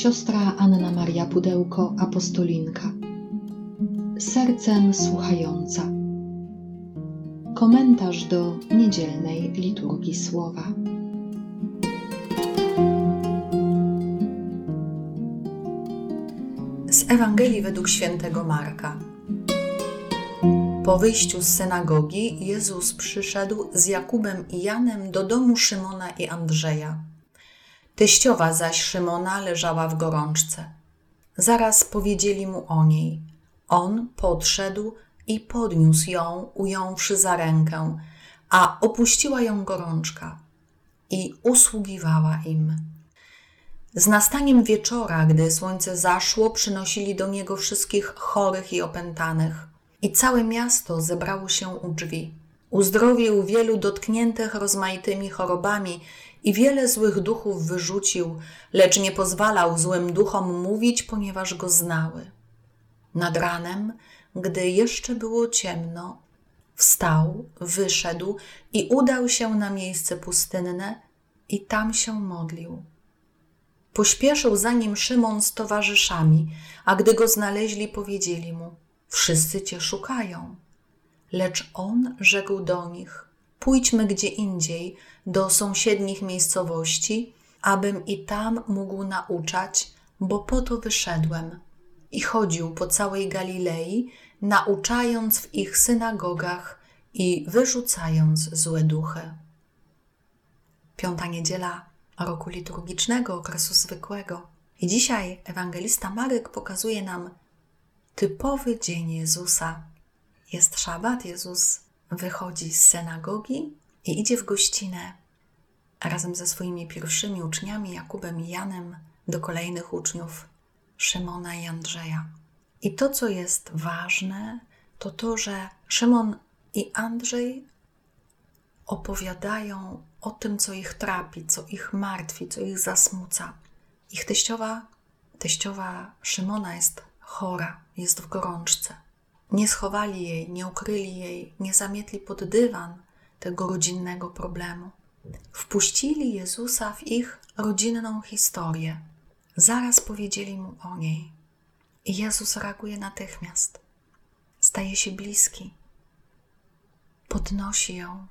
Siostra Anna Maria Pudełko, apostolinka. Sercem słuchająca. Komentarz do niedzielnej liturgii słowa. Z Ewangelii według świętego Marka. Po wyjściu z synagogi Jezus przyszedł z Jakubem i Janem do domu Szymona i Andrzeja. Teściowa zaś Szymona leżała w gorączce. Zaraz powiedzieli mu o niej. On podszedł i podniósł ją, ująwszy za rękę, a opuściła ją gorączka i usługiwała im. Z nastaniem wieczora, gdy słońce zaszło, przynosili do niego wszystkich chorych i opętanych. I całe miasto zebrało się u drzwi. Uzdrowił wielu dotkniętych rozmaitymi chorobami i wiele złych duchów wyrzucił, lecz nie pozwalał złym duchom mówić, ponieważ go znały. Nad ranem, gdy jeszcze było ciemno, wstał, wyszedł i udał się na miejsce pustynne i tam się modlił. Pośpieszył za nim Szymon z towarzyszami, a gdy go znaleźli, powiedzieli mu: wszyscy cię szukają. Lecz on rzekł do nich: pójdźmy gdzie indziej, do sąsiednich miejscowości, abym i tam mógł nauczać, bo po to wyszedłem. I chodził po całej Galilei, nauczając w ich synagogach i wyrzucając złe duchy. Piąta niedziela roku liturgicznego, okresu zwykłego. I dzisiaj ewangelista Marek pokazuje nam typowy dzień Jezusa. Jest szabat, Jezus wychodzi z synagogi i idzie w gościnę razem ze swoimi pierwszymi uczniami, Jakubem i Janem, do kolejnych uczniów, Szymona i Andrzeja. I to, co jest ważne, to to, że Szymon i Andrzej opowiadają o tym, co ich trapi, co ich martwi, co ich zasmuca. Ich teściowa Szymona jest chora, jest w gorączce. Nie schowali jej, nie ukryli jej, nie zamietli pod dywan tego rodzinnego problemu. Wpuścili Jezusa w ich rodzinną historię. Zaraz powiedzieli mu o niej. I Jezus reaguje natychmiast. Staje się bliski. Podnosi ją.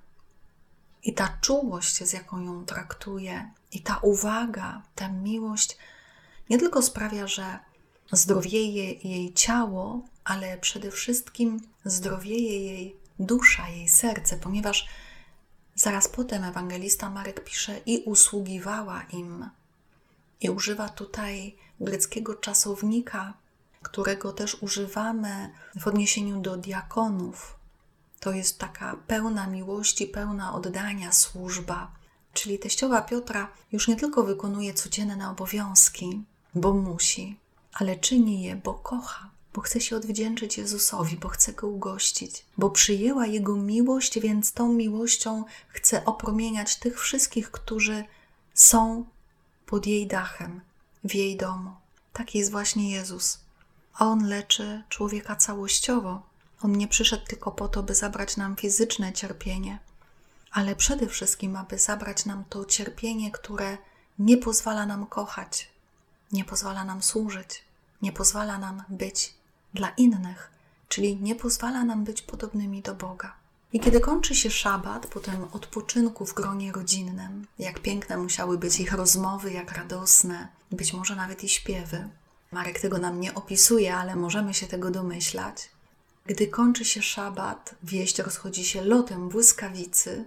I ta czułość, z jaką ją traktuje, i ta uwaga, ta miłość nie tylko sprawia, że zdrowieje jej ciało, ale przede wszystkim zdrowieje jej dusza, jej serce, ponieważ zaraz potem ewangelista Marek pisze: i usługiwała im. I używa tutaj greckiego czasownika, którego też używamy w odniesieniu do diakonów. To jest taka pełna miłości, pełna oddania służba. Czyli teściowa Piotra już nie tylko wykonuje codzienne obowiązki, bo musi, ale czyni je, bo kocha, bo chce się odwdzięczyć Jezusowi, bo chce Go ugościć, bo przyjęła Jego miłość, więc tą miłością chce opromieniać tych wszystkich, którzy są pod jej dachem, w jej domu. Taki jest właśnie Jezus. On leczy człowieka całościowo. On nie przyszedł tylko po to, by zabrać nam fizyczne cierpienie, ale przede wszystkim, aby zabrać nam to cierpienie, które nie pozwala nam kochać, nie pozwala nam służyć, nie pozwala nam być dla innych, czyli nie pozwala nam być podobnymi do Boga. I kiedy kończy się szabat, potem odpoczynku w gronie rodzinnym, jak piękne musiały być ich rozmowy, jak radosne, być może nawet i śpiewy. Marek tego nam nie opisuje, ale możemy się tego domyślać. Gdy kończy się szabat, wieść rozchodzi się lotem błyskawicy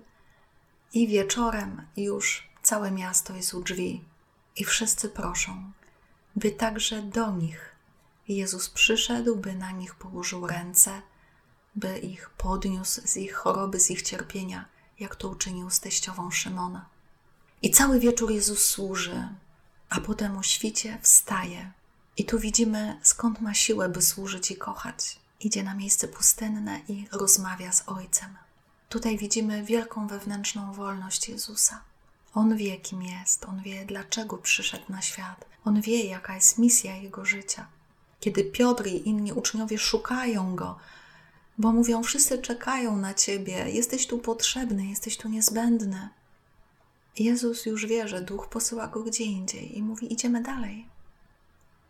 i wieczorem już całe miasto jest u drzwi i wszyscy proszą, by także do nich Jezus przyszedł, by na nich położył ręce, by ich podniósł z ich choroby, z ich cierpienia, jak to uczynił z teściową Szymona. I cały wieczór Jezus służy, a potem o świcie wstaje. I tu widzimy, skąd ma siłę, by służyć i kochać. Idzie na miejsce pustynne i rozmawia z Ojcem. Tutaj widzimy wielką wewnętrzną wolność Jezusa. On wie, kim jest, On wie, dlaczego przyszedł na świat. On wie, jaka jest misja Jego życia. Kiedy Piotr i inni uczniowie szukają Go, bo mówią: wszyscy czekają na Ciebie, jesteś tu potrzebny, jesteś tu niezbędny. Jezus już wie, że Duch posyła Go gdzie indziej i mówi: idziemy dalej.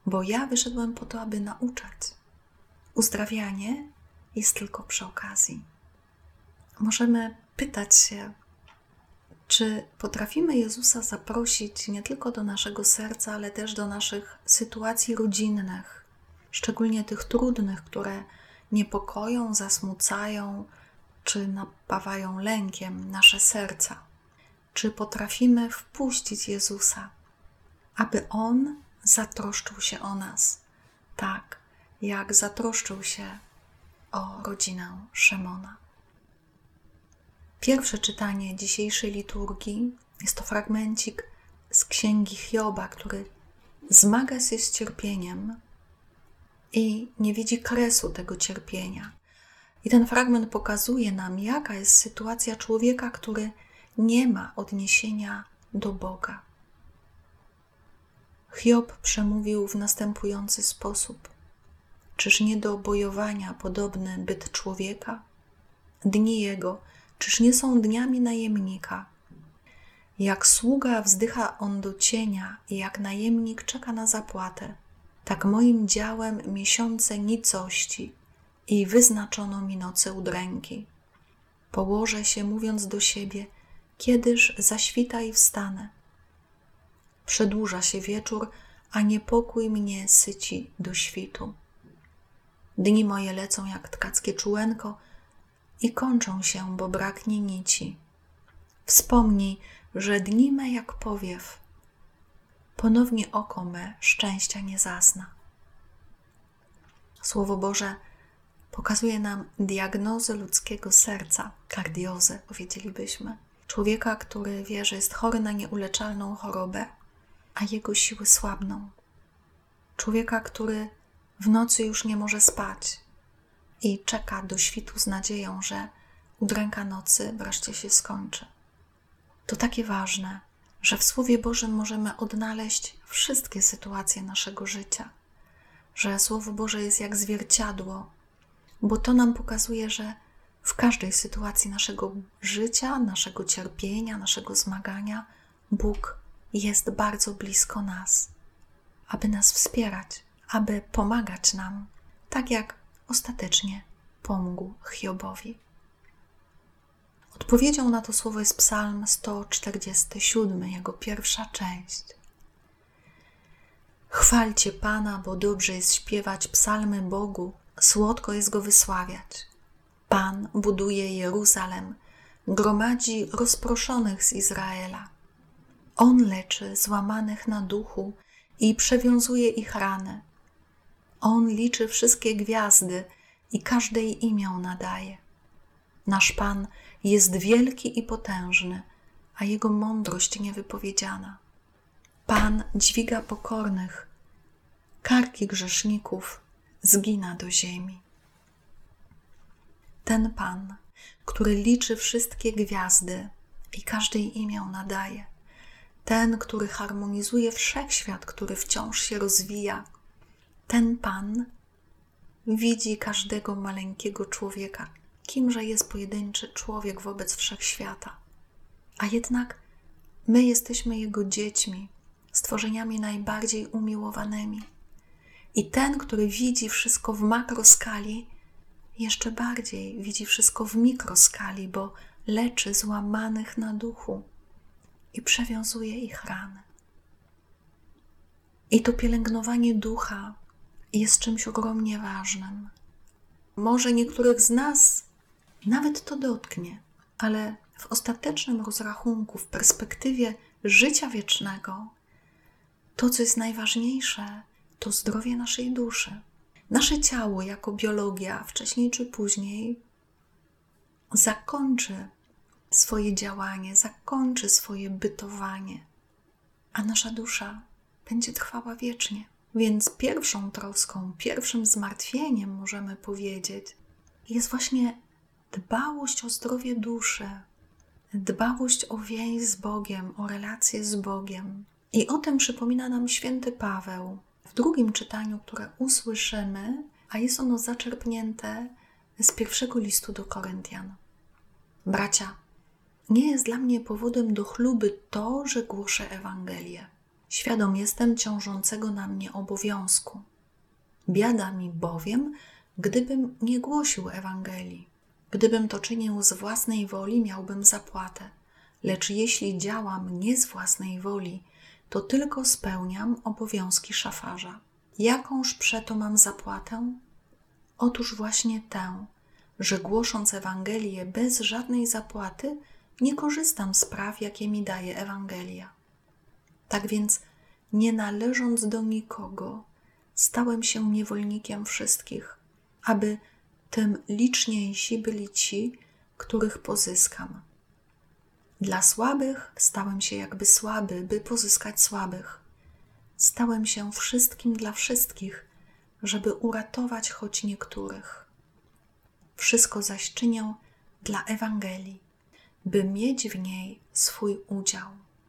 bo ja wyszedłem po to, aby nauczać. Uzdrawianie jest tylko przy okazji. Możemy pytać się, czy potrafimy Jezusa zaprosić nie tylko do naszego serca, ale też do naszych sytuacji rodzinnych, szczególnie tych trudnych, które niepokoją, zasmucają czy napawają lękiem nasze serca. Czy potrafimy wpuścić Jezusa, aby On zatroszczył się o nas, tak jak zatroszczył się o rodzinę Szymona. Pierwsze czytanie dzisiejszej liturgii jest to fragmencik z Księgi Hioba, który zmaga się z cierpieniem i nie widzi kresu tego cierpienia. I ten fragment pokazuje nam, jaka jest sytuacja człowieka, który nie ma odniesienia do Boga. Hiob przemówił w następujący sposób. Czyż nie do bojowania podobny byt człowieka? Dni jego, czyż nie są dniami najemnika? Jak sługa wzdycha on do cienia i jak najemnik czeka na zapłatę, tak moim działem miesiące nicości i wyznaczono mi noce udręki. Położę się, mówiąc do siebie, kiedyż zaświta i wstanę. Przedłuża się wieczór, a niepokój mnie syci do świtu. Dni moje lecą jak tkackie czułenko i kończą się, bo braknie nici. Wspomnij, że dni me jak powiew, ponownie oko me szczęścia nie zazna. Słowo Boże pokazuje nam diagnozę ludzkiego serca, kardiozę powiedzielibyśmy. Człowieka, który wie, że jest chory na nieuleczalną chorobę, a jego siły słabną. Człowieka, który w nocy już nie może spać i czeka do świtu z nadzieją, że udręka nocy wreszcie się skończy. To takie ważne, że w Słowie Bożym możemy odnaleźć wszystkie sytuacje naszego życia, że Słowo Boże jest jak zwierciadło, bo to nam pokazuje, że w każdej sytuacji naszego życia, naszego cierpienia, naszego zmagania Bóg jest bardzo blisko nas, aby nas wspierać, aby pomagać nam, tak jak ostatecznie pomógł Hiobowi. Odpowiedzią na to słowo jest Psalm 147, jego pierwsza część. Chwalcie Pana, bo dobrze jest śpiewać psalmy Bogu, słodko jest Go wysławiać. Pan buduje Jeruzalem, gromadzi rozproszonych z Izraela. On leczy złamanych na duchu i przewiązuje ich rany. On liczy wszystkie gwiazdy i każdej imię nadaje. Nasz Pan jest wielki i potężny, a Jego mądrość niewypowiedziana. Pan dźwiga pokornych, karki grzeszników zgina do ziemi. Ten Pan, który liczy wszystkie gwiazdy i każdej imię nadaje, ten, który harmonizuje wszechświat, który wciąż się rozwija, ten Pan widzi każdego maleńkiego człowieka, kimże jest pojedynczy człowiek wobec wszechświata. A jednak my jesteśmy Jego dziećmi, stworzeniami najbardziej umiłowanymi. I ten, który widzi wszystko w makroskali, jeszcze bardziej widzi wszystko w mikroskali, bo leczy złamanych na duchu i przewiązuje ich rany. I to pielęgnowanie ducha jest czymś ogromnie ważnym. Może niektórych z nas nawet to dotknie, ale w ostatecznym rozrachunku, w perspektywie życia wiecznego, to, co jest najważniejsze, to zdrowie naszej duszy. Nasze ciało jako biologia wcześniej czy później zakończy swoje działanie, zakończy swoje bytowanie, a nasza dusza będzie trwała wiecznie. Więc pierwszą troską, pierwszym zmartwieniem, możemy powiedzieć, jest właśnie dbałość o zdrowie duszy, dbałość o więź z Bogiem, o relacje z Bogiem. I o tym przypomina nam święty Paweł w drugim czytaniu, które usłyszymy, a jest ono zaczerpnięte z pierwszego listu do Koryntian. Bracia, nie jest dla mnie powodem do chluby to, że głoszę Ewangelię. Świadom jestem ciążącego na mnie obowiązku. Biada mi bowiem, gdybym nie głosił Ewangelii. Gdybym to czynił z własnej woli, miałbym zapłatę. Lecz jeśli działam nie z własnej woli, to tylko spełniam obowiązki szafarza. Jakąż przeto mam zapłatę? Otóż właśnie tę, że głosząc Ewangelię bez żadnej zapłaty, nie korzystam z praw, jakie mi daje Ewangelia. Tak więc, nie należąc do nikogo, stałem się niewolnikiem wszystkich, aby tym liczniejsi byli ci, których pozyskam. Dla słabych stałem się jakby słaby, by pozyskać słabych. Stałem się wszystkim dla wszystkich, żeby uratować choć niektórych. Wszystko zaś czynię dla Ewangelii, by mieć w niej swój udział.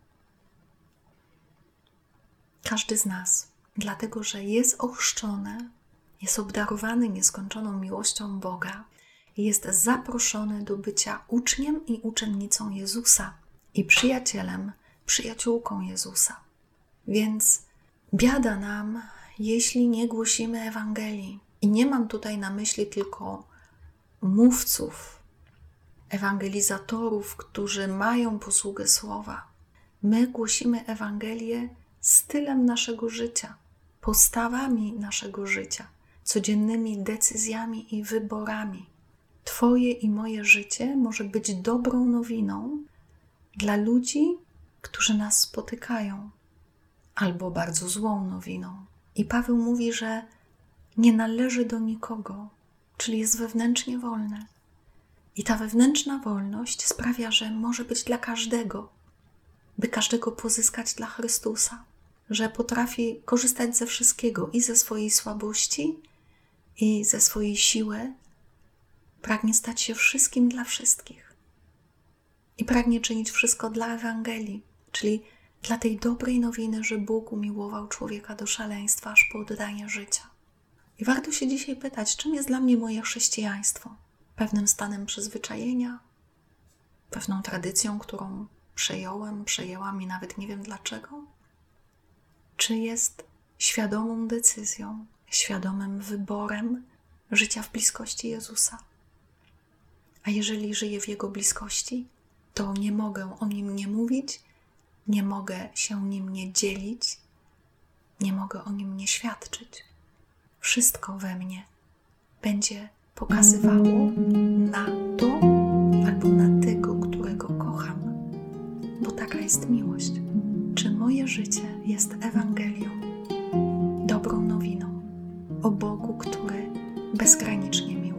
Każdy z nas, dlatego że jest ochrzczony, jest obdarowany nieskończoną miłością Boga, jest zaproszony do bycia uczniem i uczennicą Jezusa i przyjacielem, przyjaciółką Jezusa. Więc biada nam, jeśli nie głosimy Ewangelii. I nie mam tutaj na myśli tylko mówców, ewangelizatorów, którzy mają posługę słowa. My głosimy Ewangelię stylem naszego życia, postawami naszego życia, codziennymi decyzjami i wyborami. Twoje i moje życie może być dobrą nowiną dla ludzi, którzy nas spotykają, albo bardzo złą nowiną. I Paweł mówi, że nie należy do nikogo, czyli jest wewnętrznie wolny. I ta wewnętrzna wolność sprawia, że może być dla każdego, by każdego pozyskać dla Chrystusa, że potrafi korzystać ze wszystkiego i ze swojej słabości, i ze swojej siły. Pragnie stać się wszystkim dla wszystkich. I pragnie czynić wszystko dla Ewangelii, czyli dla tej dobrej nowiny, że Bóg umiłował człowieka do szaleństwa aż po oddanie życia. I warto się dzisiaj pytać, czym jest dla mnie moje chrześcijaństwo? Pewnym stanem przyzwyczajenia, pewną tradycją, którą przejęłam i nawet nie wiem dlaczego? Czy jest świadomą decyzją, świadomym wyborem życia w bliskości Jezusa? A jeżeli żyję w Jego bliskości, to nie mogę o Nim nie mówić, nie mogę się Nim nie dzielić, nie mogę o Nim nie świadczyć. Wszystko we mnie będzie pokazywało na to albo na tego, którego kocham, bo taka jest miłość. Czy moje życie jest Ewangelią, dobrą nowiną o Bogu, który bezgranicznie miłuje?